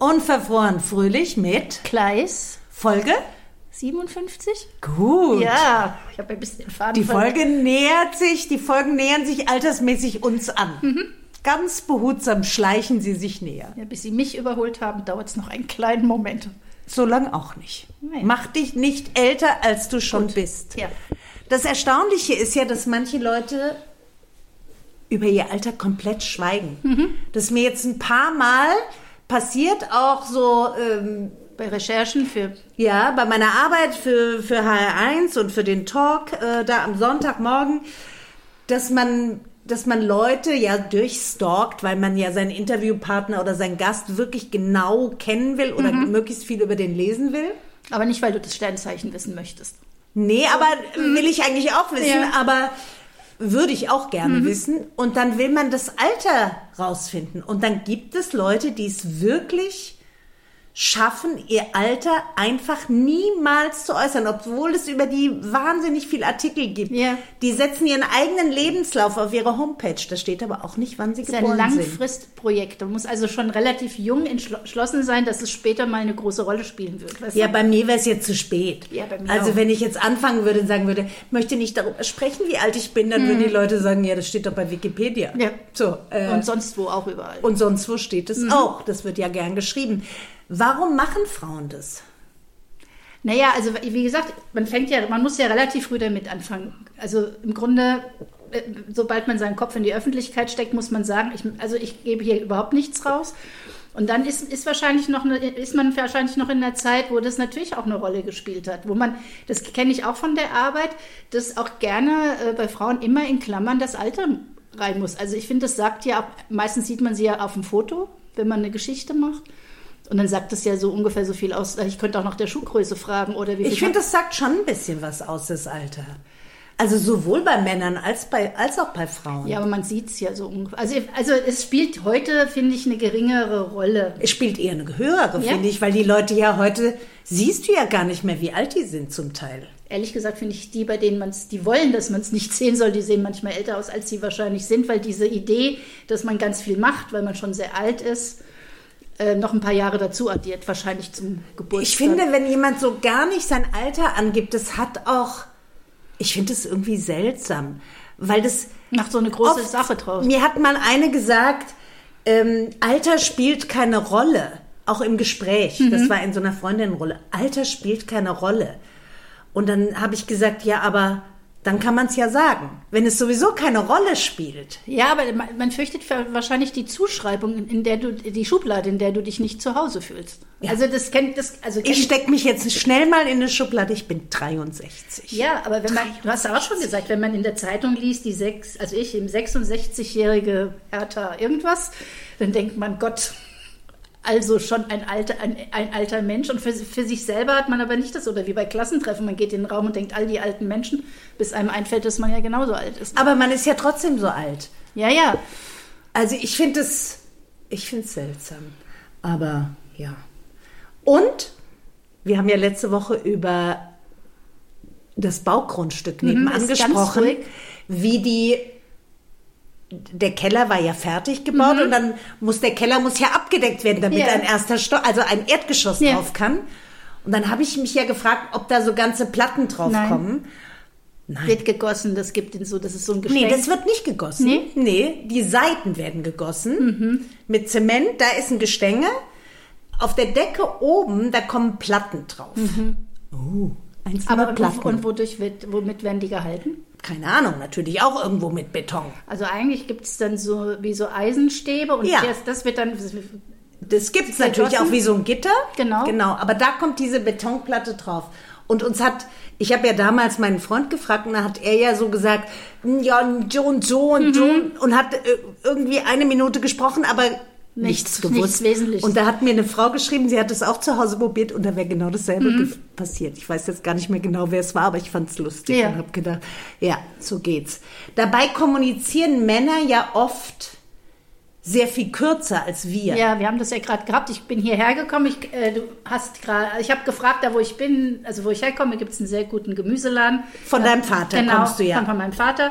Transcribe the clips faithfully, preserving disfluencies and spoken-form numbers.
Unverfroren fröhlich mit Kleis. Folge siebenundfünfzig? Gut. Ja, ich habe ein bisschen den Faden Die verloren. Folge nähert sich, die Folgen nähern sich altersmäßig uns an. Mhm. Ganz behutsam schleichen sie sich näher. Ja, bis sie mich überholt haben, dauert es noch einen kleinen Moment. So lang auch nicht. Nein. Mach dich nicht älter, als du schon Gut. bist. Ja. Das Erstaunliche ist ja, dass manche Leute über ihr Alter komplett schweigen. Mhm. Das ist mir jetzt ein paar Mal passiert, auch so... Ähm, Bei Recherchen für... Ja, bei meiner Arbeit für, für H R eins und für den Talk äh, da am Sonntagmorgen, dass man, dass man Leute ja durchstalkt, weil man ja seinen Interviewpartner oder seinen Gast wirklich genau kennen will oder Mhm. möglichst viel über den lesen will. Aber nicht, weil du das Sternzeichen wissen möchtest. Nee, aber will ich eigentlich auch wissen, Ja. aber würde ich auch gerne Mhm. wissen. Und dann will man das Alter rausfinden. Und dann gibt es Leute, die es wirklich schaffen, ihr Alter einfach niemals zu äußern, obwohl es über die wahnsinnig viel Artikel gibt. Ja. Die setzen ihren eigenen Lebenslauf auf ihre Homepage. Da steht aber auch nicht, wann sie Das ist ein geboren sind. Langfristprojekt. Man muss also schon relativ jung entschlossen sein, dass es später mal eine große Rolle spielen wird. Weißt Ja, du? bei mir wäre es jetzt zu spät. Ja, bei mir also auch. wenn ich jetzt anfangen würde und sagen würde, möchte nicht darüber sprechen, wie alt ich bin, dann würden die Leute sagen, ja, das steht doch bei Wikipedia. Ja. So, äh, Und sonst wo auch überall. und sonst wo steht es auch. Das wird ja gern geschrieben. Warum machen Frauen das? Naja, also wie gesagt, man fängt ja, man muss ja relativ früh damit anfangen. Also im Grunde, äh, sobald man seinen Kopf in die Öffentlichkeit steckt, muss man sagen, ich, also ich gebe hier überhaupt nichts raus. Und dann ist, ist, wahrscheinlich noch eine, ist man wahrscheinlich noch in der Zeit, wo das natürlich auch eine Rolle gespielt hat. Wo man, das kenne ich auch von der Arbeit, dass auch gerne äh, bei Frauen immer in Klammern das Alter rein muss. Also ich finde, das sagt ja auch, meistens sieht man sie ja auf dem Foto, wenn man eine Geschichte macht. Und dann sagt das ja so ungefähr so viel aus. Ich könnte auch nach der Schuhgröße fragen oder wie viel. Ich finde, das sagt schon ein bisschen was aus, das Alter. Also sowohl bei Männern als, bei, als auch bei Frauen. Ja, aber man sieht es ja so ungefähr. Also, also es spielt heute, finde ich, eine geringere Rolle. Es spielt eher eine höhere, Ja. finde ich, weil die Leute ja heute, siehst du ja gar nicht mehr, wie alt die sind zum Teil. Ehrlich gesagt finde ich die, bei denen man es, die wollen, dass man es nicht sehen soll, die sehen manchmal älter aus, als sie wahrscheinlich sind, weil diese Idee, dass man ganz viel macht, weil man schon sehr alt ist, äh, noch ein paar Jahre dazu addiert, wahrscheinlich zum Geburtstag. Ich finde, wenn jemand so gar nicht sein Alter angibt, das hat auch, ich finde das irgendwie seltsam, weil das macht so eine große oft, Sache draus. Mir hat mal eine gesagt, ähm, Alter spielt keine Rolle, auch im Gespräch. Mhm. Das war in so einer Freundinnenrolle. Alter spielt keine Rolle. Und dann habe ich gesagt, ja, aber dann kann man es ja sagen, wenn es sowieso keine Rolle spielt. Ja, aber man, man fürchtet wahrscheinlich die Zuschreibung, in der du, die Schublade, in der du dich nicht zu Hause fühlst. Ja. Also das kennt, das, also kennt, Ich stecke mich jetzt schnell mal in eine Schublade, ich bin dreiundsechzig. ja, aber wenn man, du hast ja auch schon gesagt, wenn man in der Zeitung liest, die sechs, also ich, im sechsundsechzigjährige Hertha irgendwas, dann denkt man, Gott, also schon ein alter, ein, ein alter Mensch. Und für, für sich selber hat man aber nicht das, oder wie bei Klassentreffen, man geht in den Raum und denkt, all die alten Menschen, bis einem einfällt, dass man ja genauso alt ist. Aber man ist ja trotzdem so alt. Ja, ja. Also ich finde es, ich finde es seltsam. Aber ja. Und wir haben ja letzte Woche über das Baugrundstück nebenan ist ganz gesprochen, ruhig. wie die, der Keller war ja fertig gebaut und dann muss der Keller muss ja abgedeckt werden, damit Ja. ein erster Stock, also ein Erdgeschoss Ja. drauf kann. Und dann habe ich mich ja gefragt, ob da so ganze Platten drauf Nein. kommen. Nein. Wird gegossen, das gibt den so, das ist so ein Gestänk. Nee, das wird nicht gegossen. Nee? Nee, die Seiten werden gegossen mit Zement. Da ist ein Gestänge. Auf der Decke oben, da kommen Platten drauf. Oh, einzelne aber und, Platten. und wodurch wird, womit werden die gehalten? Keine Ahnung, natürlich auch irgendwo mit Beton. Also eigentlich gibt es dann so wie so Eisenstäbe und Ja. das, das wird dann... Das gibt es natürlich vergossen? auch wie so ein Gitter. Genau. Genau, aber da kommt diese Betonplatte drauf. Und uns hat, ich habe ja damals meinen Freund gefragt und da hat er ja so gesagt, ja, so und so und so und hat äh, irgendwie eine Minute gesprochen, aber nichts, Nichts- gewusst. nichts Wesentliches. Und da hat mir eine Frau geschrieben, sie hat das auch zu Hause probiert und da wäre genau dasselbe Mhm. ge- passiert. Ich weiß jetzt gar nicht mehr genau, wer es war, aber ich fand es lustig Ja. und habe gedacht, ja, so geht's. Dabei kommunizieren Männer ja oft sehr viel kürzer als wir. Ja, wir haben das ja gerade gehabt. Ich bin hierher gekommen. Ich, äh, du hast gerade, ich habe gefragt, da wo ich bin, also wo ich herkomme, gibt es einen sehr guten Gemüseladen. Von deinem Vater genau, kommst du ja. Von, von meinem Vater.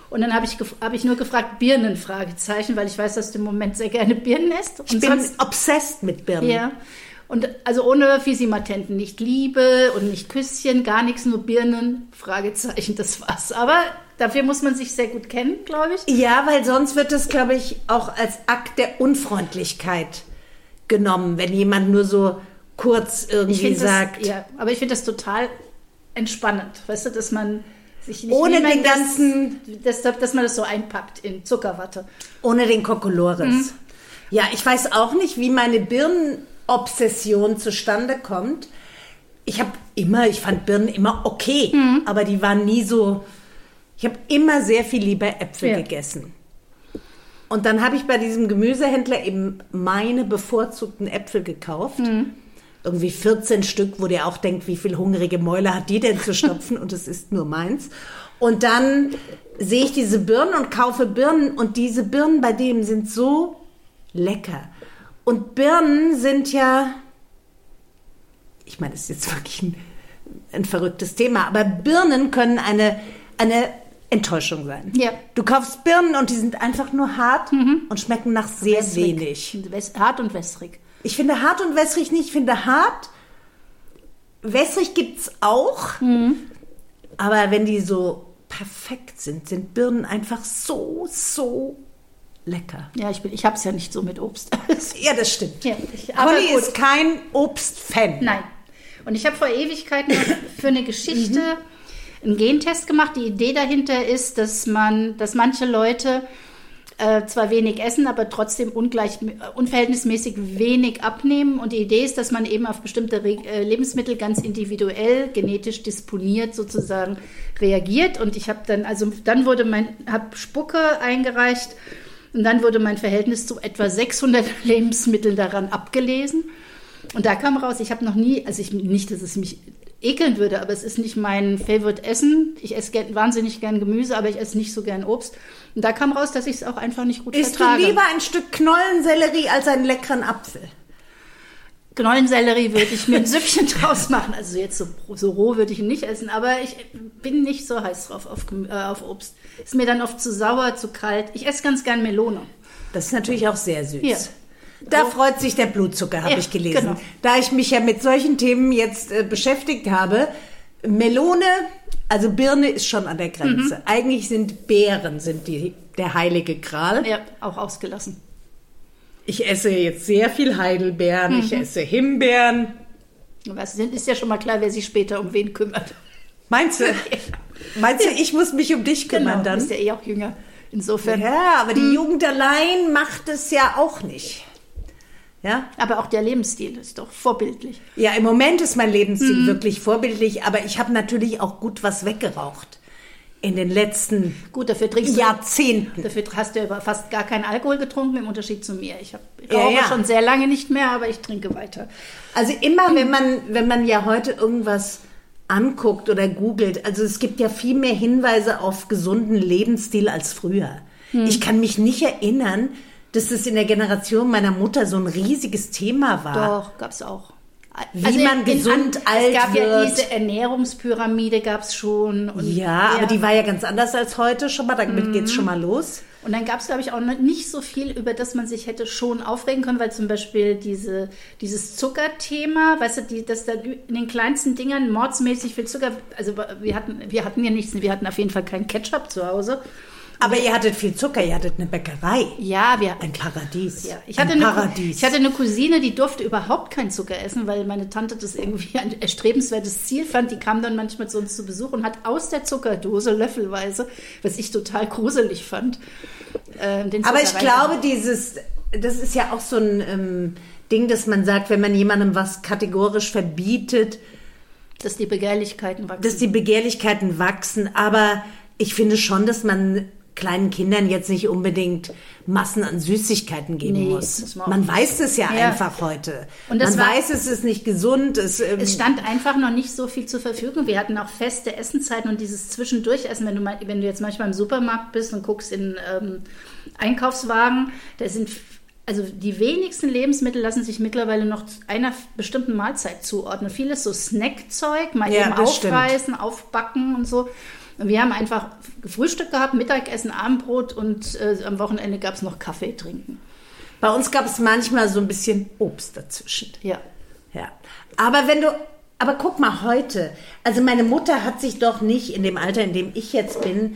Und dann habe ich, gef- hab ich nur gefragt, Birnen, Fragezeichen, weil ich weiß, dass du im Moment sehr gerne Birnen isst. Und Ich bin sonst, obsessed mit Birnen. ja. Und also ohne Fisimatenten, nicht Liebe und nicht Küsschen, gar nichts, nur Birnen, Fragezeichen, das war's. Aber dafür muss man sich sehr gut kennen, glaube ich. Ja, weil sonst wird es, glaube ich, auch als Akt der Unfreundlichkeit genommen, wenn jemand nur so kurz Ich irgendwie finde sagt, das, ja, aber ich finde das total entspannend, weißt du, dass man sich nicht ohne niemand den ganzen, das, dass, dass man das so einpackt in Zuckerwatte. ohne den Kokolores. Mhm. Ja, ich weiß auch nicht, wie meine Birnenobsession zustande kommt. Ich habe immer, ich fand Birnen immer okay, Mhm. aber die waren nie so, ich habe immer sehr viel lieber Äpfel Ja. gegessen. Und dann habe ich bei diesem Gemüsehändler eben meine bevorzugten Äpfel gekauft. Mhm. Irgendwie vierzehn Stück, wo der auch denkt, wie viel hungrige Mäuler hat die denn zu stopfen? Und es ist nur meins. Und dann sehe ich diese Birnen und kaufe Birnen. Und diese Birnen bei dem sind so lecker. Und Birnen sind ja, ich meine, das ist jetzt wirklich ein, ein verrücktes Thema, aber Birnen können eine, eine Enttäuschung sein. Ja. Du kaufst Birnen und die sind einfach nur hart und schmecken nach sehr Wässrig. wenig. Wäss- Hart und wässrig. Ich finde hart und wässrig nicht. Ich finde hart, wässrig gibt's auch. Aber wenn die so perfekt sind, sind Birnen einfach so, so lecker. Ja, ich, bin- ich habe es ja nicht so mit Obst. Ja, das stimmt. Ja, ich- aber Conny gut. ist kein Obstfan. Nein. Und ich habe vor Ewigkeiten für eine Geschichte einen Gentest gemacht. Die Idee dahinter ist, dass man, dass manche Leute äh, zwar wenig essen, aber trotzdem ungleich, unverhältnismäßig wenig abnehmen. Und die Idee ist, dass man eben auf bestimmte Re äh, Lebensmittel ganz individuell, genetisch disponiert sozusagen reagiert. Und ich habe dann, also dann wurde mein, habe Spucke eingereicht und dann wurde mein Verhältnis zu etwa sechshundert Lebensmitteln daran abgelesen. Und da kam raus, ich habe noch nie, also ich, nicht, dass es mich ekeln würde, aber es ist nicht mein Favorite Essen. Ich esse gern, wahnsinnig gern Gemüse, aber ich esse nicht so gern Obst. Und da kam raus, dass ich es auch einfach nicht gut Isst du vertrage. lieber ein Stück Knollensellerie als einen leckeren Apfel? Knollensellerie würde ich mir ein Süppchen draus machen. Also jetzt so, so roh würde ich ihn nicht essen, aber ich bin nicht so heiß drauf auf, Gemü- äh, auf Obst. Ist mir dann oft zu sauer, zu kalt. Ich esse ganz gern Melone. Das ist natürlich auch sehr süß. Ja. Da Oh. freut sich der Blutzucker, habe Ja, ich gelesen. genau. Da ich mich ja mit solchen Themen jetzt äh, beschäftigt habe, Melone, also Birne ist schon an der Grenze. Mhm. Eigentlich sind Beeren sind die, der heilige Gral. Ja, auch ausgelassen. Ich esse jetzt sehr viel Heidelbeeren, Mhm. ich esse Himbeeren. Was ist ja schon mal klar, wer sich später um wen kümmert. Meinst du? Meinst du, ich muss mich um dich kümmern Genau, dann? ist ja eh auch jünger. Insofern. Ja, aber die Jugend allein macht es ja auch nicht. Ja? Aber auch der Lebensstil ist doch vorbildlich. Ja, im Moment ist mein Lebensstil Mhm. wirklich vorbildlich, aber ich habe natürlich auch gut was weggeraucht in den letzten Gut, dafür trinkst du. Jahrzehnten. Dafür hast du aber fast gar keinen Alkohol getrunken, im Unterschied zu mir. Ich, hab, ich Ja, rauche ja. schon sehr lange nicht mehr, aber ich trinke weiter. Also immer, wenn man, wenn man ja heute irgendwas anguckt oder googelt, also es gibt ja viel mehr Hinweise auf gesunden Lebensstil als früher. Hm. Ich kann mich nicht erinnern, dass es in der Generation meiner Mutter so ein riesiges Thema war. Doch, gab es auch. Wie man gesund alt Es gab ja wird. diese Ernährungspyramide, gab es schon. Und, Ja, aber die war ja ganz anders als heute schon mal. Damit Mhm. geht's schon mal los. Und dann gab es, glaube ich, auch noch nicht so viel, über das man sich hätte schon aufregen können, weil zum Beispiel diese, dieses Zuckerthema, weißt du, die, dass da in den kleinsten Dingern mordsmäßig viel Zucker, also wir hatten, wir hatten ja nichts, wir hatten auf jeden Fall keinen Ketchup zu Hause. Aber ihr hattet viel Zucker, ihr hattet eine Bäckerei. Ja, wir Ein Paradies. Ja, ich hatte, ein eine, Paradies. ich hatte eine Cousine, die durfte überhaupt keinen Zucker essen, weil meine Tante das irgendwie ein erstrebenswertes Ziel fand. Die kam dann manchmal zu uns zu Besuch und hat aus der Zuckerdose löffelweise, was ich total gruselig fand, äh, den Zucker Aber ich rein- glaube, dieses, das ist ja auch so ein ähm, Ding, dass man sagt, wenn man jemandem was kategorisch verbietet, dass die Begehrlichkeiten wachsen. dass die Begehrlichkeiten wachsen. Aber ich finde schon, dass man kleinen Kindern jetzt nicht unbedingt Massen an Süßigkeiten geben Nee, muss. muss man auch Man nicht. weiß es ja, Ja. einfach heute. Und das man war- weiß, es ist nicht gesund. Es, ähm, Es stand einfach noch nicht so viel zur Verfügung. Wir hatten auch feste Essenzeiten und dieses Zwischendurchessen, wenn du, mal, wenn du jetzt manchmal im Supermarkt bist und guckst in ähm, Einkaufswagen, da sind, also die wenigsten Lebensmittel lassen sich mittlerweile noch einer bestimmten Mahlzeit zuordnen. Vieles so Snackzeug, mal Ja, eben das stimmt. aufreißen, aufbacken und so. Und wir haben einfach Frühstück gehabt, Mittagessen, Abendbrot und äh, am Wochenende gab es noch Kaffee trinken. Bei uns gab es manchmal so ein bisschen Obst dazwischen. Ja. Ja. Aber wenn du, aber guck mal heute, also meine Mutter hat sich doch nicht in dem Alter, in dem ich jetzt bin,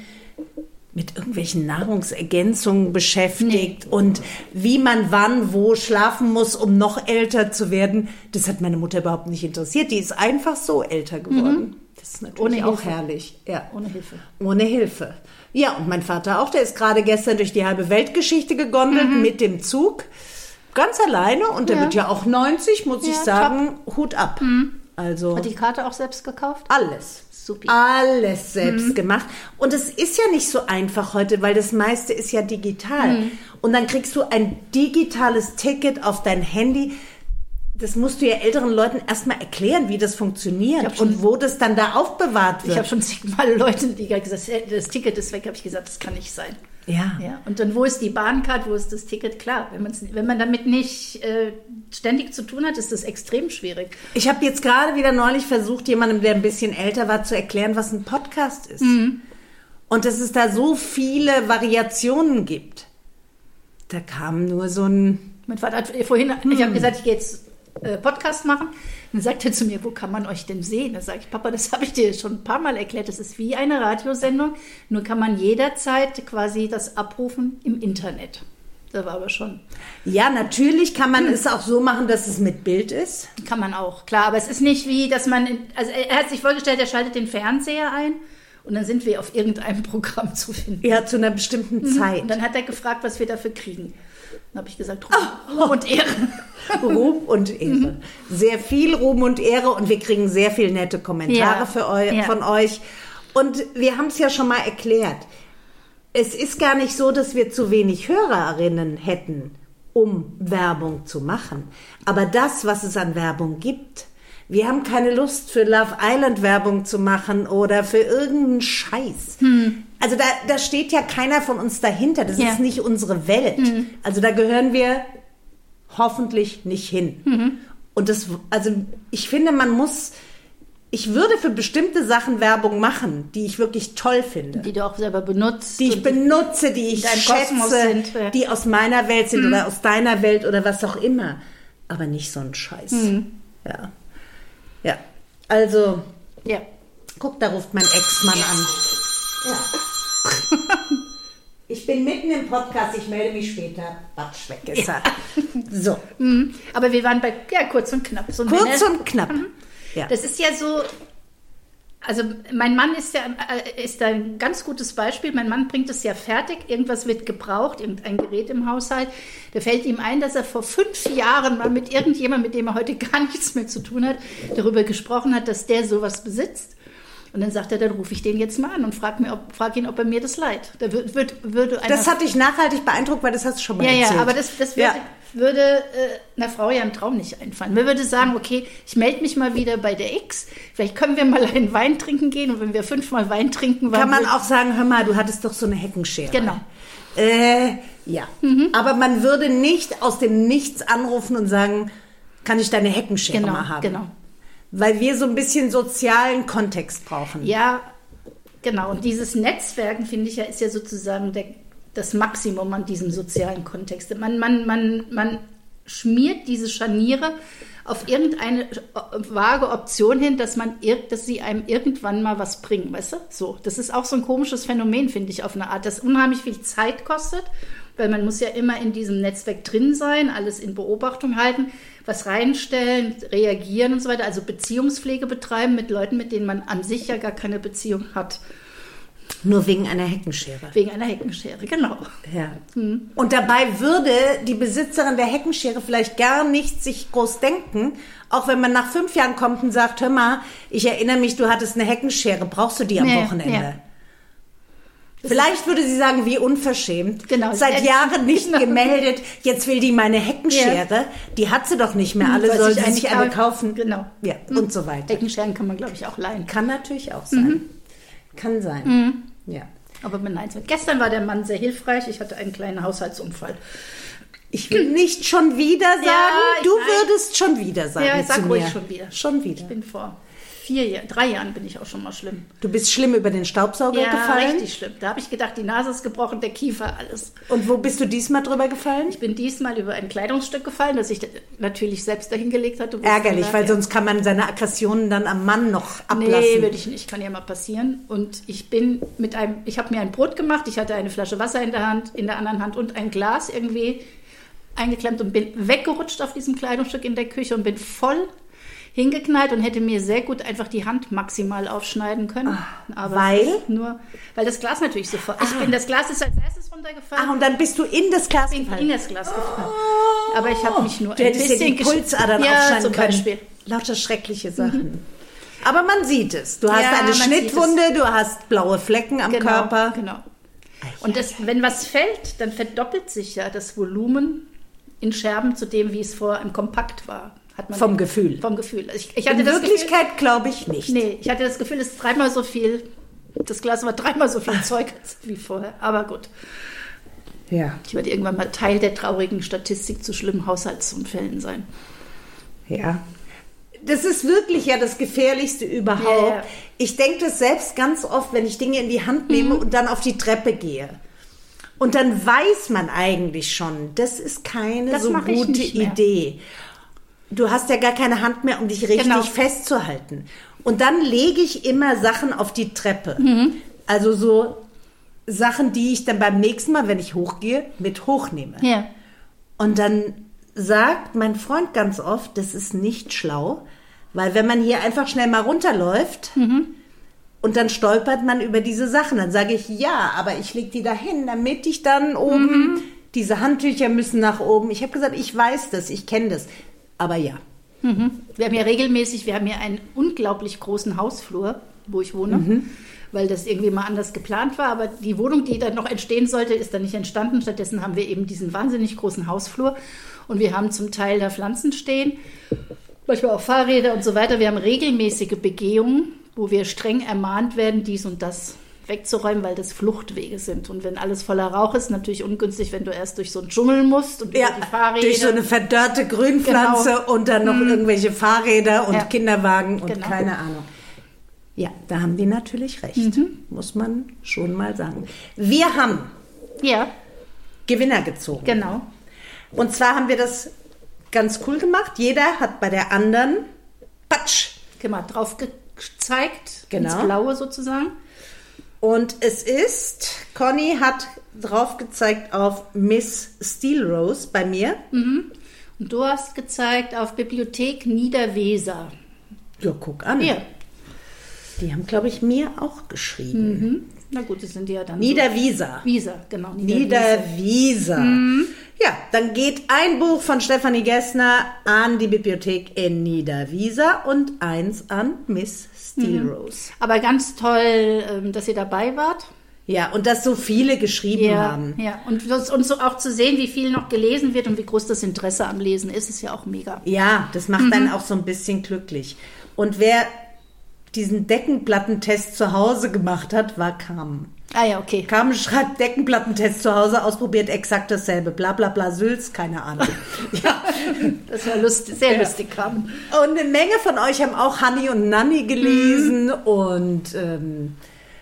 mit irgendwelchen Nahrungsergänzungen beschäftigt nee. und wie man wann wo schlafen muss, um noch älter zu werden. Das hat meine Mutter überhaupt nicht interessiert. Die ist einfach so älter geworden. Mhm. Das ist natürlich Ohne auch Hilfe. herrlich. Ja. Ohne Hilfe. Ohne Hilfe. Ja, und mein Vater auch, der ist gerade gestern durch die halbe Weltgeschichte gegondelt mhm. mit dem Zug. Ganz alleine. Und der ja. wird ja auch neunzig, muss ja, ich sagen. Top. Hut ab. Mhm. Also, hat die Karte auch selbst gekauft? Alles. Supi. Alles selbst mhm. gemacht. Und es ist ja nicht so einfach heute, weil das meiste ist ja digital. Mhm. Und dann kriegst du ein digitales Ticket auf dein Handy. Das musst du ja älteren Leuten erstmal erklären, wie das funktioniert und wo das dann da aufbewahrt wird. Ich habe schon zigmal Leute, die gesagt haben, das Ticket ist weg, habe ich gesagt, das kann nicht sein. Ja. ja. Und dann, wo ist die Bahncard, wo ist das Ticket? Klar, wenn, wenn man damit nicht äh, ständig zu tun hat, ist das extrem schwierig. Ich habe jetzt gerade wieder neulich versucht, jemandem, der ein bisschen älter war, zu erklären, was ein Podcast ist. Mhm. Und dass es da so viele Variationen gibt. Da kam nur so ein... Mein Vater hat vorhin, mhm. ich habe gesagt, ich gehe jetzt äh, Podcast machen. Dann sagt er zu mir, wo kann man euch denn sehen? Da sage ich, Papa, das habe ich dir schon ein paar Mal erklärt. Das ist wie eine Radiosendung, nur kann man jederzeit quasi das abrufen im Internet. Das war aber schon... Ja, natürlich kann man hm. es auch so machen, dass es mit Bild ist. Kann man auch, klar. Aber es ist nicht wie, dass man... Also er hat sich vorgestellt, er schaltet den Fernseher ein und dann sind wir auf irgendeinem Programm zu finden. Ja, zu einer bestimmten mhm. Zeit. Und dann hat er gefragt, was wir dafür kriegen. Dann habe ich gesagt, Ruhm, oh. Ruhm und Ehre. Ruhm und Ehre. Mhm. Sehr viel Ruhm und Ehre und wir kriegen sehr viel nette Kommentare ja. für eu- ja. von euch. Und wir haben es ja schon mal erklärt. Es ist gar nicht so, dass wir zu wenig Hörerinnen hätten, um Werbung zu machen. Aber das, was es an Werbung gibt, wir haben keine Lust für Love Island Werbung zu machen oder für irgendeinen Scheiß. Hm. Also da, da steht ja keiner von uns dahinter. Das ja. ist nicht unsere Welt. Hm. Also da gehören wir hoffentlich nicht hin. Mhm. Und das, also ich finde, man muss, ich würde für bestimmte Sachen Werbung machen, die ich wirklich toll finde. Die du auch selber benutzt. Die ich benutze, die ich schätze, sind, ja. die aus meiner Welt sind mhm. oder aus deiner Welt oder was auch immer. Aber nicht so ein Scheiß. Mhm. Ja. Ja, also, ja. guck, da ruft mein Ex-Mann an. Ja. Ich bin mitten im Podcast, ich melde mich später. Batsch, weg ist er. So. Mhm. Aber wir waren bei, ja, kurz und knapp. So kurz Männer. und knapp. Mhm. Ja. Das ist ja so, also mein Mann ist ja ist da ein ganz gutes Beispiel. Mein Mann bringt es ja fertig, irgendwas wird gebraucht, irgendein Gerät im Haushalt. Da fällt ihm ein, dass er vor fünf Jahren mal mit irgendjemandem, mit dem er heute gar nichts mehr zu tun hat, darüber gesprochen hat, dass der sowas besitzt. Und dann sagt er, dann rufe ich den jetzt mal an und frage mir, ob, frag ihn, ob er mir das leiht. Da wird, wird, würde das hat dich nachhaltig beeindruckt, weil das hast du schon mal ja, erzählt. Ja, aber das, das würde, ja. würde äh, einer Frau ja im Traum nicht einfallen. Mir würde sagen, okay, ich melde mich mal wieder bei der X. Vielleicht können wir mal einen Wein trinken gehen. Und wenn wir fünfmal Wein trinken... Kann man auch sagen, hör mal, du hattest doch so eine Heckenschere. Genau. Äh, ja. Mhm. Aber man würde nicht aus dem Nichts anrufen und sagen, kann ich deine Heckenschere genau, mal haben? Genau. Weil wir so ein bisschen sozialen Kontext brauchen. Ja, genau. Und dieses Netzwerken, finde ich ja, ist ja sozusagen der, das Maximum an diesem sozialen Kontext. Man, man, man, man schmiert diese Scharniere auf irgendeine vage Option hin, dass, man, dass sie einem irgendwann mal was bringen, weißt du? So, das ist auch so ein komisches Phänomen, finde ich, auf eine Art, das unheimlich viel Zeit kostet, weil man muss ja immer in diesem Netzwerk drin sein, alles in Beobachtung halten, was reinstellen, reagieren und so weiter, also Beziehungspflege betreiben mit Leuten, mit denen man an sich ja gar keine Beziehung hat. Nur wegen einer Heckenschere. Wegen einer Heckenschere, genau. Ja. Hm. Und dabei würde die Besitzerin der Heckenschere vielleicht gar nicht sich groß denken, auch wenn man nach fünf Jahren kommt und sagt, hör mal, ich erinnere mich, du hattest eine Heckenschere, brauchst du die am nee, Wochenende? Ja. Vielleicht würde sie sagen, wie unverschämt. Genau. Seit Jahren nicht genau. gemeldet. Jetzt will die meine Heckenschere. Ja. Die hat sie doch nicht mehr. Alle hm, soll sie sich eine kaufen. Genau. Ja, hm. und so weiter. Heckenscheren kann man, glaube ich, auch leihen. Kann natürlich auch sein. Mhm. Kann sein. Mhm. Ja. Aber man nein. Gestern war der Mann sehr hilfreich. Ich hatte einen kleinen Haushaltsunfall. Ich will nicht schon wieder sagen. Ja, du weiß. würdest schon wieder sagen. Ja, ich sag zu ruhig mir. schon wieder. Schon wieder. Ich bin vor. vier Jahren, drei Jahren bin ich auch schon mal schlimm. Du bist schlimm über den Staubsauger ja, gefallen? richtig schlimm. Da habe ich gedacht, die Nase ist gebrochen, der Kiefer, alles. Und wo bist du diesmal drüber gefallen? Ich bin diesmal über ein Kleidungsstück gefallen, das ich natürlich selbst dahingelegt hatte. Ärgerlich, weil sonst kann man seine Aggressionen dann am Mann noch ablassen. Nee, würde ich nicht, kann ja mal passieren. Und ich bin mit einem, ich habe mir ein Brot gemacht, ich hatte eine Flasche Wasser in der Hand, in der anderen Hand und ein Glas irgendwie eingeklemmt und bin weggerutscht auf diesem Kleidungsstück in der Küche und bin voll hingeknallt und hätte mir sehr gut einfach die Hand maximal aufschneiden können. Ah, aber weil? Nur, weil das Glas natürlich sofort... Ich ah. bin, das Glas ist als erstes runtergefallen. Ah, und dann bist du in das Glas bin gefallen? in das Glas gefallen. Oh. Aber ich habe mich nur du ein hättest bisschen... ja die Pulsadern ja, aufschneiden zum können. Beispiel. Lauter schreckliche Sachen. Mhm. Aber man sieht es. Du hast Ja, eine man Schnittwunde, du hast blaue Flecken am genau, Körper. Genau. Und das, wenn was fällt, dann verdoppelt sich ja das Volumen in Scherben zu dem, wie es vorher im Kompakt war. Hat man vom den, Gefühl. Vom Gefühl. Also ich, ich hatte In das Wirklichkeit glaube ich nicht. Nee, ich hatte das Gefühl, es ist dreimal so viel, das Glas war dreimal so viel Zeug wie vorher. Aber gut. Ja. Ich werde irgendwann mal Teil der traurigen Statistik zu schlimmen Haushaltsunfällen sein. Ja. Das ist wirklich ja das Gefährlichste überhaupt. Yeah. Ich denke das selbst ganz oft, wenn ich Dinge in die Hand nehme mhm. und dann auf die Treppe gehe. Und dann weiß man eigentlich schon, das ist keine das so gute Idee. Du hast ja gar keine Hand mehr, um dich richtig genau. festzuhalten. Und dann lege ich immer Sachen auf die Treppe. Mhm. Also so Sachen, die ich dann beim nächsten Mal, wenn ich hochgehe, mit hochnehme. Ja. Und dann sagt mein Freund ganz oft, das ist nicht schlau, weil wenn man hier einfach schnell mal runterläuft mhm. und dann stolpert man über diese Sachen, dann sage ich, ja, aber ich lege die dahin, damit ich dann oben, mhm. diese Handtücher müssen nach oben. Ich habe gesagt, ich weiß das, ich kenne das. Aber ja. Mhm. Wir haben ja regelmäßig, wir haben ja einen unglaublich großen Hausflur, wo ich wohne, mhm. weil das irgendwie mal anders geplant war. Aber die Wohnung, die dann noch entstehen sollte, ist dann nicht entstanden. Stattdessen haben wir eben diesen wahnsinnig großen Hausflur. Und wir haben zum Teil da Pflanzen stehen, manchmal auch Fahrräder und so weiter. Wir haben regelmäßige Begehungen, wo wir streng ermahnt werden, dies und das wegzuräumen, weil das Fluchtwege sind. Und wenn alles voller Rauch ist, natürlich ungünstig, wenn du erst durch so einen Dschungel musst und ja, über die Fahrräder. Durch so eine verdörrte Grünpflanze genau. und dann noch mhm. irgendwelche Fahrräder und ja. Kinderwagen und genau. keine Ahnung. Ja, da haben die natürlich recht, mhm. muss man schon mal sagen. Wir haben ja. Gewinner gezogen. Genau. Und zwar haben wir das ganz cool gemacht. Jeder hat bei der anderen Patsch genau, drauf gezeigt, genau. ins Blaue sozusagen. Und es ist, Conny hat drauf gezeigt auf Miss Steel Rose bei mir. Mhm. Und du hast gezeigt auf Bibliothek Niederweser. Ja, guck an. Ja. Die haben, glaube ich, mir auch geschrieben. Mhm. Na gut, das sind die ja dann Niederwieser. So. Wieser, genau. Niederwieser. Niederwieser. Mhm. Ja, dann geht ein Buch von Stefanie Gessner an die Bibliothek in Niederwieser und eins an Miss Steel mhm. Rose. Aber ganz toll, dass ihr dabei wart. Ja, und dass so viele geschrieben ja, haben. Ja, und, und so auch zu sehen, wie viel noch gelesen wird und wie groß das Interesse am Lesen ist, ist ja auch mega. Ja, das macht mhm. einen auch so ein bisschen glücklich. Und wer diesen Deckenplattentest zu Hause gemacht hat, war Carmen. Ah ja, okay. Carmen schreibt Deckenplattentest zu Hause, ausprobiert exakt dasselbe. Bla bla bla, Sülz, keine Ahnung. Ja. Das war lustig, sehr ja. lustig, Carmen. Und eine Menge von euch haben auch Hanni und Nanni gelesen mhm. und ähm,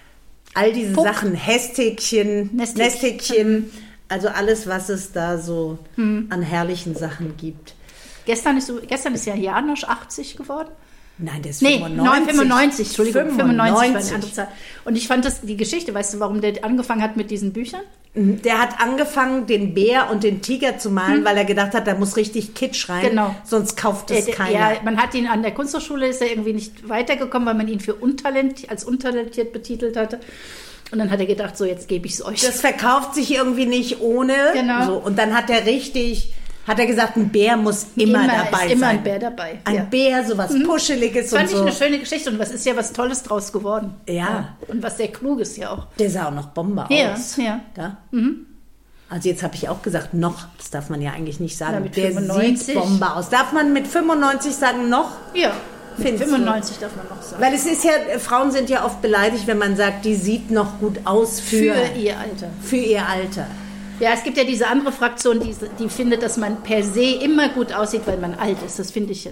all diese Puck. Sachen, Hästhäkchen, Nesthäkchen. Nesthäkchen, also alles, was es da so mhm. an herrlichen Sachen gibt. Gestern ist, gestern ist ja Janosch achtzig geworden. Nein, der ist nee, fünfundneunzig. fünfundneunzig, Entschuldigung, fünfundneunzig war eine andere Zahl. Und ich fand das, die Geschichte, weißt du, warum der angefangen hat mit diesen Büchern? Der hat angefangen, den Bär und den Tiger zu malen, hm. weil er gedacht hat, da muss richtig Kitsch rein, genau. sonst kauft es äh, keiner. Ja, man hat ihn an der Kunsthochschule, ist er irgendwie nicht weitergekommen, weil man ihn für untalent, als untalentiert betitelt hatte. Und dann hat er gedacht, so, jetzt gebe ich es euch. Das verkauft sich irgendwie nicht ohne. Genau. So. Und dann hat er richtig... Hat er gesagt, ein Bär muss immer, immer dabei ist sein. Immer ein Bär dabei. Ein ja. Bär, sowas mhm. Puscheliges Fand und so. Fand ich eine schöne Geschichte und was ist ja was Tolles draus geworden. Ja. ja. Und was sehr Kluges ja auch. Der sah auch noch Bombe ja, aus. Ja, ja. Mhm. Also jetzt habe ich auch gesagt, noch, das darf man ja eigentlich nicht sagen. Na, mit der fünfundneunzig. Sieht Bombe aus. Darf man mit fünfundneunzig sagen, noch? Ja. Mit fünfundneunzig du? Darf man noch sagen. Weil es ist ja, Frauen sind ja oft beleidigt, wenn man sagt, die sieht noch gut aus für, für ihr Alter. Für ihr Alter. Ja, es gibt ja diese andere Fraktion, die, die findet, dass man per se immer gut aussieht, weil man alt ist. Das finde ich jetzt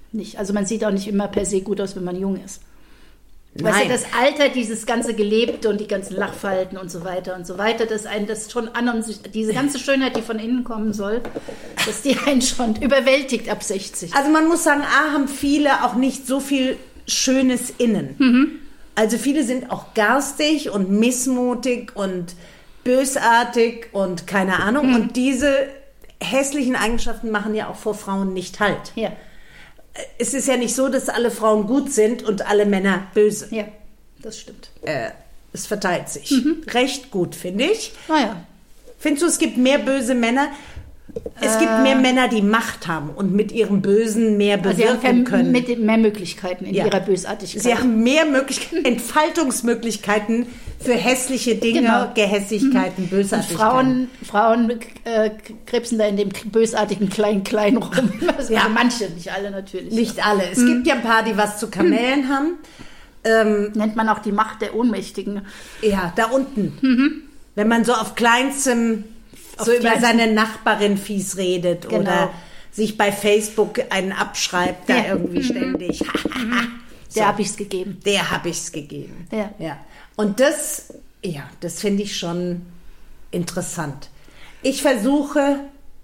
nicht. Also man sieht auch nicht immer per se gut aus, wenn man jung ist. Nein. Weißt du, das Alter, dieses ganze Gelebte und die ganzen Lachfalten und so weiter und so weiter, das einen das schon an und sich, diese ganze Schönheit, die von innen kommen soll, dass die einen schon überwältigt ab sechzig. Also man muss sagen, A, haben viele auch nicht so viel Schönes innen. Mhm. Also viele sind auch garstig und missmutig und bösartig und keine Ahnung. Mhm. Und diese hässlichen Eigenschaften machen ja auch vor Frauen nicht Halt. Ja. Es ist ja nicht so, dass alle Frauen gut sind und alle Männer böse. Ja, das stimmt. Äh, es verteilt sich. Mhm. Recht gut, finde ich. Naja. Findest du, es gibt mehr böse Männer? Es äh, gibt mehr Männer, die Macht haben und mit ihrem Bösen mehr bewirken also sie haben können. Mit mehr Möglichkeiten in ja. ihrer Bösartigkeit. Sie haben mehr Möglichkeiten, Entfaltungsmöglichkeiten für hässliche Dinge, genau. Gehässigkeiten, mhm. Bösartigkeiten. Und Frauen, Frauen äh, krebsen da in dem bösartigen Klein-Klein rum. Also ja. manche, nicht alle natürlich. Nicht alle. Es mhm. gibt ja ein paar, die was zu Kamellen mhm. haben. Ähm, Nennt man auch die Macht der Ohnmächtigen. Ja, da unten. Mhm. Wenn man so auf kleinstem... so über seine Nachbarin fies redet genau. oder sich bei Facebook einen abschreibt, da ja. irgendwie ständig. Der habe ich's gegeben. Der habe ich's gegeben. Ja. ja. Und das, ja, das finde ich schon interessant. Ich versuche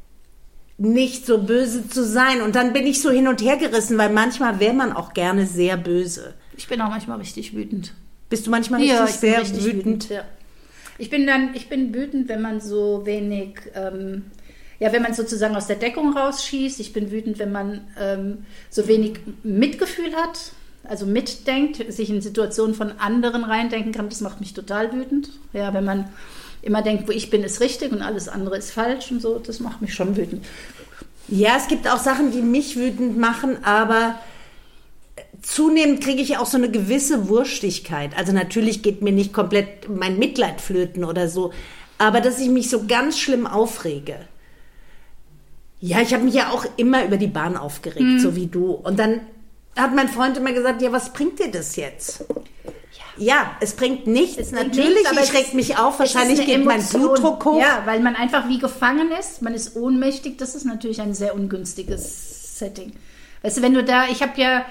nicht so böse zu sein und dann bin ich so hin und her gerissen, weil manchmal wäre man auch gerne sehr böse. Ich bin auch manchmal richtig wütend. Bist du manchmal richtig ja, ich sehr bin richtig wütend? wütend ja. Ich bin dann, ich bin wütend, wenn man so wenig, ähm, ja, wenn man sozusagen aus der Deckung rausschießt. Ich bin wütend, wenn man ähm, so wenig Mitgefühl hat, also mitdenkt, sich in Situationen von anderen reindenken kann. Das macht mich total wütend. Ja, wenn man immer denkt, wo ich bin, ist richtig und alles andere ist falsch und so, das macht mich schon wütend. Ja, es gibt auch Sachen, die mich wütend machen, aber zunehmend kriege ich auch so eine gewisse Wurstigkeit. Also natürlich geht mir nicht komplett mein Mitleid flöten oder so, aber dass ich mich so ganz schlimm aufrege. Ja, ich habe mich ja auch immer über die Bahn aufgeregt, mhm. so wie du. Und dann hat mein Freund immer gesagt, ja, was bringt dir das jetzt? Ja, ja es bringt nichts. Es natürlich, nichts, aber ich reg mich auf, wahrscheinlich geht mein Blutdruck hoch. Ja, weil man einfach wie gefangen ist, man ist ohnmächtig. Das ist natürlich ein sehr ungünstiges Setting. Weißt du, wenn du da, ich habe ja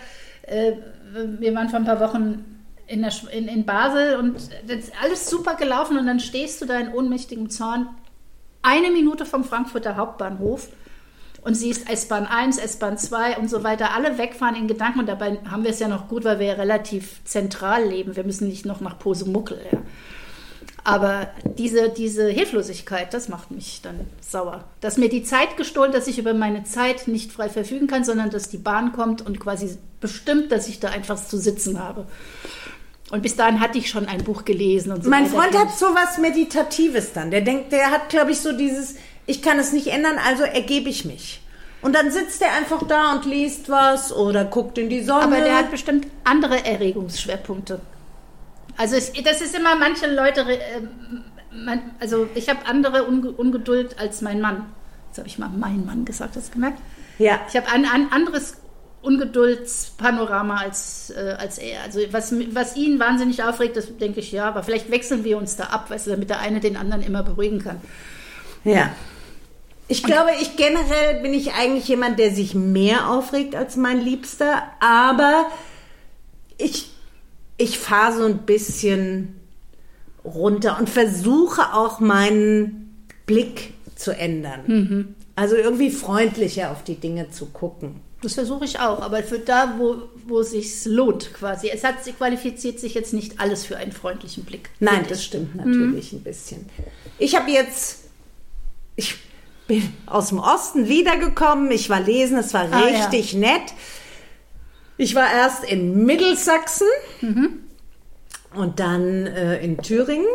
wir waren vor ein paar Wochen in, der, in, in Basel und das ist alles super gelaufen und dann stehst du da in ohnmächtigem Zorn eine Minute vom Frankfurter Hauptbahnhof und siehst S-Bahn eins, S-Bahn zwei und so weiter, alle wegfahren in Gedanken und dabei haben wir es ja noch gut, weil wir ja relativ zentral leben. Wir müssen nicht noch nach Posemuckel. Ja. Aber diese, diese Hilflosigkeit, das macht mich dann sauer. Dass mir die Zeit gestohlen, dass ich über meine Zeit nicht frei verfügen kann, sondern dass die Bahn kommt und quasi bestimmt, dass ich da einfach zu sitzen habe. Und bis dahin hatte ich schon ein Buch gelesen. Und so mein Freund hat so was Meditatives dann. Der denkt, der hat, glaube ich, so dieses, ich kann es nicht ändern, also ergebe ich mich. Und dann sitzt er einfach da und liest was oder guckt in die Sonne. Aber der hat bestimmt andere Erregungsschwerpunkte. Also es, das ist immer, manche Leute, äh, man, also ich habe andere Unge- Ungeduld als mein Mann. Jetzt habe ich mal mein Mann gesagt, hast du gemerkt? Ja. Ich habe ein, ein anderes Ungeduldspanorama als, äh, als er. Also was, was ihn wahnsinnig aufregt, das denke ich, ja, aber vielleicht wechseln wir uns da ab, weißt du, damit der eine den anderen immer beruhigen kann. Ja. Ich Und glaube, ich generell bin ich eigentlich jemand, der sich mehr aufregt als mein Liebster, aber ich Ich fahre so ein bisschen runter und versuche auch meinen Blick zu ändern. Mhm. Also irgendwie freundlicher auf die Dinge zu gucken. Das versuche ich auch, aber für da, wo, wo es sich lohnt quasi. Es hat, qualifiziert sich jetzt nicht alles für einen freundlichen Blick. Nein, das stimmt natürlich mhm. ein bisschen. Ich habe jetzt, ich bin aus dem Osten wiedergekommen, ich war lesen, es war ah, richtig ja. nett. Ich war erst in Mittelsachsen mhm. und dann äh, in Thüringen,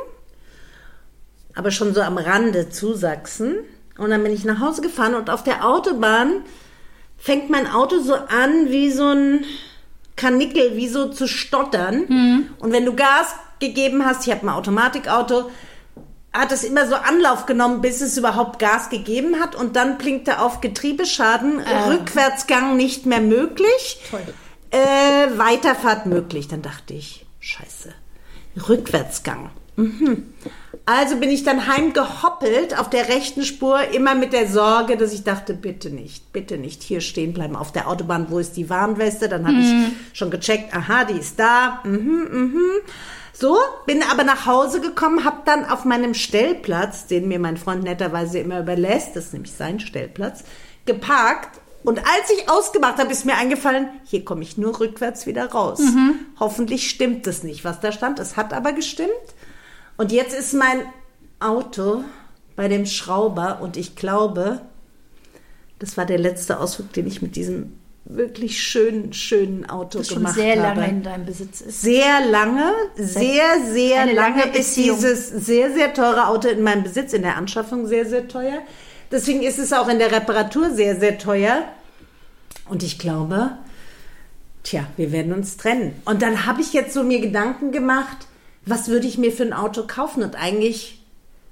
aber schon so am Rande zu Sachsen. Und dann bin ich nach Hause gefahren und auf der Autobahn fängt mein Auto so an wie so ein Karnickel, wie so zu stottern. Mhm. Und wenn du Gas gegeben hast, ich habe ein Automatikauto, hat es immer so Anlauf genommen, bis es überhaupt Gas gegeben hat. Und dann blinkte auf Getriebeschaden, äh. Rückwärtsgang nicht mehr möglich. Toll. Äh, Weiterfahrt möglich. Dann dachte ich, scheiße, Rückwärtsgang. Mhm. Also bin ich dann heimgehoppelt auf der rechten Spur, immer mit der Sorge, dass ich dachte, bitte nicht, bitte nicht hier stehen bleiben auf der Autobahn. Wo ist die Warnweste? Dann habe mhm. ich schon gecheckt, aha, die ist da. Mhm, mhm. So, bin aber nach Hause gekommen, habe dann auf meinem Stellplatz, den mir mein Freund netterweise immer überlässt, das ist nämlich sein Stellplatz, geparkt. Und als ich ausgemacht habe, ist mir eingefallen, hier komme ich nur rückwärts wieder raus. Mhm. Hoffentlich stimmt es nicht, was da stand. Es hat aber gestimmt. Und jetzt ist mein Auto bei dem Schrauber und ich glaube, das war der letzte Ausflug, den ich mit diesem wirklich schönen, schönen Auto das gemacht schon sehr habe. lange in deinem Besitz ist. Sehr lange, sehr, sehr Eine lange lange ist dieses sehr, sehr teure Auto in meinem Besitz, in der Anschaffung sehr, sehr teuer. Deswegen ist es auch in der Reparatur sehr, sehr teuer. Und ich glaube, tja, wir werden uns trennen. Und dann habe ich jetzt so mir Gedanken gemacht, was würde ich mir für ein Auto kaufen? Und eigentlich,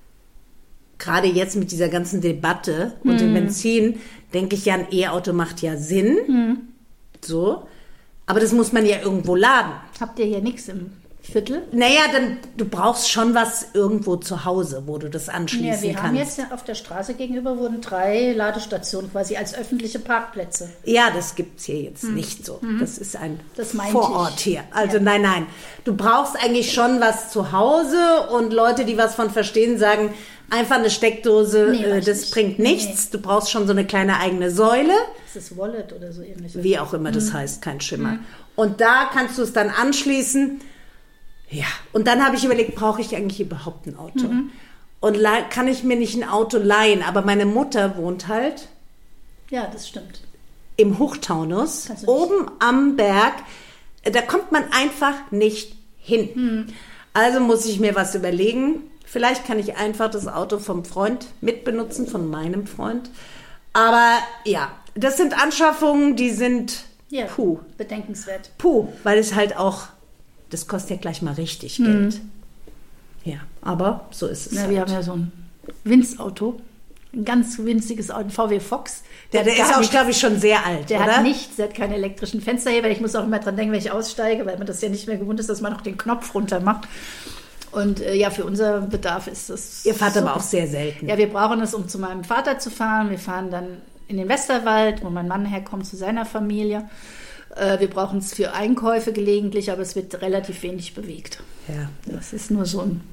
gerade jetzt mit dieser ganzen Debatte und mm. dem Benzin, denke ich ja, ein E-Auto macht ja Sinn. Mm. So. Aber das muss man ja irgendwo laden. Habt ihr hier nichts im Viertel? Naja, dann, du brauchst schon was irgendwo zu Hause, wo du das anschließen ja, wir kannst. haben jetzt auf der Straße gegenüber wurden drei Ladestationen quasi als öffentliche Parkplätze. Ja, das gibt es hier jetzt hm. nicht so. Mhm. Das ist ein das Vorort ich. hier. Also ja. nein, nein. Du brauchst eigentlich schon was zu Hause und Leute, die was von verstehen, sagen, einfach eine Steckdose, nee, äh, das nicht. bringt nichts. Nee. Du brauchst schon so eine kleine eigene Säule. Das ist Wallet oder so ähnlich. Wie auch immer das mhm. heißt, kein Schimmer. Mhm. Und da kannst du es dann anschließen. Ja, und dann habe ich überlegt, brauche ich eigentlich überhaupt ein Auto? Mhm. Und kann ich mir nicht ein Auto leihen? Aber meine Mutter wohnt halt ja, das stimmt. im Hochtaunus, oben am Berg. Da kommt man einfach nicht hin. Mhm. Also muss ich mir was überlegen. Vielleicht kann ich einfach das Auto vom Freund mitbenutzen, von meinem Freund. Aber ja, das sind Anschaffungen, die sind ja, puh. bedenkenswert. Puh, weil es halt auch... Das kostet ja gleich mal richtig Geld. Mhm. Ja, aber so ist es. Ja, halt. Wir haben ja so ein Winzauto, ein ganz winziges Auto, ein V W Fox. Der, der, der ist auch, glaube ich, schon sehr alt, der oder? Der hat nichts, der hat keine elektrischen Fensterheber. Ich muss auch immer dran denken, wenn ich aussteige, weil man das ja nicht mehr gewohnt ist, dass man noch den Knopf runter macht. Und äh, ja, für unser Bedarf ist das... Ihr fahrt super. Aber auch sehr selten. Ja, wir brauchen es, um zu meinem Vater zu fahren. Wir fahren dann in den Westerwald, wo mein Mann herkommt, zu seiner Familie. Wir brauchen es für Einkäufe gelegentlich, aber es wird relativ wenig bewegt. Ja. Das ist nur so ein...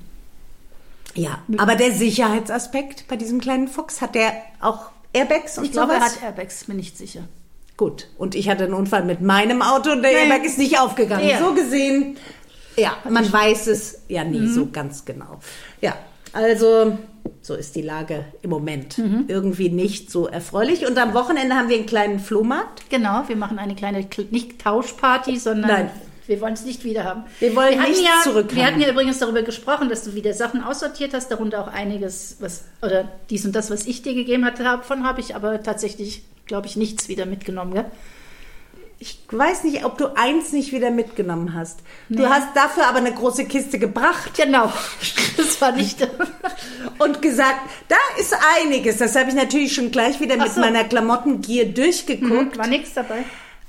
Ja, aber der Sicherheitsaspekt bei diesem kleinen Fuchs, hat der auch Airbags und ich sowas? Ich glaube, er hat Airbags, bin nicht sicher. Gut, und ich hatte einen Unfall mit meinem Auto und der Nein. Airbag ist nicht aufgegangen. Ja. So gesehen, ja, man weiß es ja nie mhm. so ganz genau. Ja, also... So ist die Lage im Moment. Mhm. Irgendwie nicht so erfreulich. Und am Wochenende haben wir einen kleinen Flohmarkt. Genau, wir machen eine kleine, nicht Tauschparty, sondern Nein. wir wollen es nicht wieder haben. Wir wollen wir nichts ja, zurückhaben. Wir hatten ja übrigens darüber gesprochen, dass du wieder Sachen aussortiert hast, darunter auch einiges, was oder dies und das, was ich dir gegeben hatte, davon habe ich aber tatsächlich, glaube ich, nichts wieder mitgenommen. Gell? Ich weiß nicht, ob du eins nicht wieder mitgenommen hast. Nee. Du hast dafür aber eine große Kiste gebracht. Genau, das war nicht... Und gesagt, da ist einiges. Das habe ich natürlich schon gleich wieder Ach mit so. meiner Klamottengier durchgeguckt. Mhm, war nichts dabei.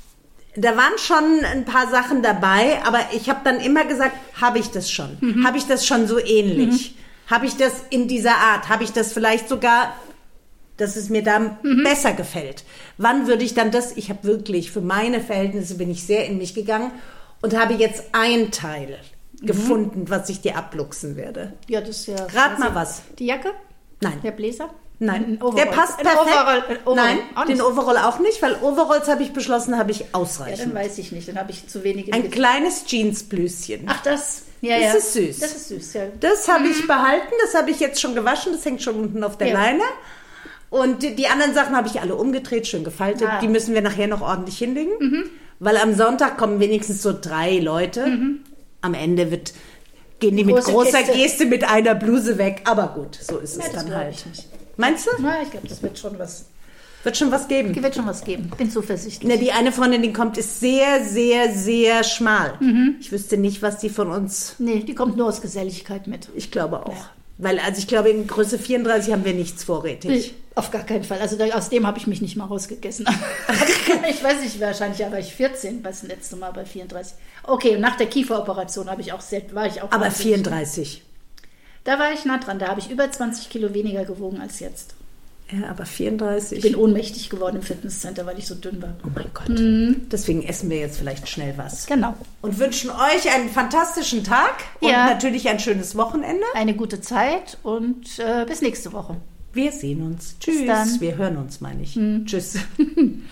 Da waren schon ein paar Sachen dabei, aber ich habe dann immer gesagt, habe ich das schon? Mhm. Habe ich das schon so ähnlich? Mhm. Habe ich das in dieser Art? Habe ich das vielleicht sogar... dass es mir da mhm. besser gefällt. Wann würde ich dann das, ich habe wirklich, für meine Verhältnisse bin ich sehr in mich gegangen und habe jetzt ein Teil mhm. gefunden, was ich dir abluchsen werde. Ja, das ist ja... Rat mal was. Die Jacke? Nein. Der Bläser? Nein, der passt perfekt. Overall, Overall. Nein, auch den Overall auch nicht, weil Overalls habe ich beschlossen, habe ich ausreichend. Ja, dann weiß ich nicht, dann habe ich zu wenig... Ein kleines Jeansblüschen. Ach, das... Ja, das ja. ist süß. Das ist süß, ja. Das habe mhm. ich behalten, das habe ich jetzt schon gewaschen, das hängt schon unten auf der ja. Leine. Und die, die anderen Sachen habe ich alle umgedreht, schön gefaltet. Ah. Die müssen wir nachher noch ordentlich hinlegen. Mhm. Weil am Sonntag kommen wenigstens so drei Leute. Mhm. Am Ende wird, gehen die, die mit großer Kiste. Geste mit einer Bluse weg. Aber gut, so ist ja, es dann halt. Ich nicht. Meinst du? Na, ich glaube, das wird schon was... Wird schon was geben. Wird schon was geben. Bin zuversichtlich. Ne, die eine Freundin, die kommt, ist sehr, sehr, sehr schmal. Mhm. Ich wüsste nicht, was die von uns... Nee, die kommt nur aus Geselligkeit mit. Ich glaube auch. Ja. Weil, also ich glaube, in Größe vierunddreißig haben wir nichts vorrätig. Ich, auf gar keinen Fall. Also da, aus dem habe ich mich nicht mal rausgegessen. Ich weiß nicht, wahrscheinlich war ich vierzehn, was das letzte Mal bei vierunddreißig. Okay, und nach der Kieferoperation habe ich auch sehr, war ich auch... Aber vierunddreißig. Da war ich nah dran. Da habe ich über zwanzig Kilo weniger gewogen als jetzt. Ja, aber vierunddreißig. Ich bin ohnmächtig geworden im Fitnesscenter, weil ich so dünn war. Oh mein Gott. Mhm. Deswegen essen wir jetzt vielleicht schnell was. Genau. Und wünschen euch einen fantastischen Tag und ja. natürlich ein schönes Wochenende. Eine gute Zeit und äh, bis nächste Woche. Wir sehen uns. Tschüss. Bis dann. Wir hören uns, meine ich. Mhm. Tschüss.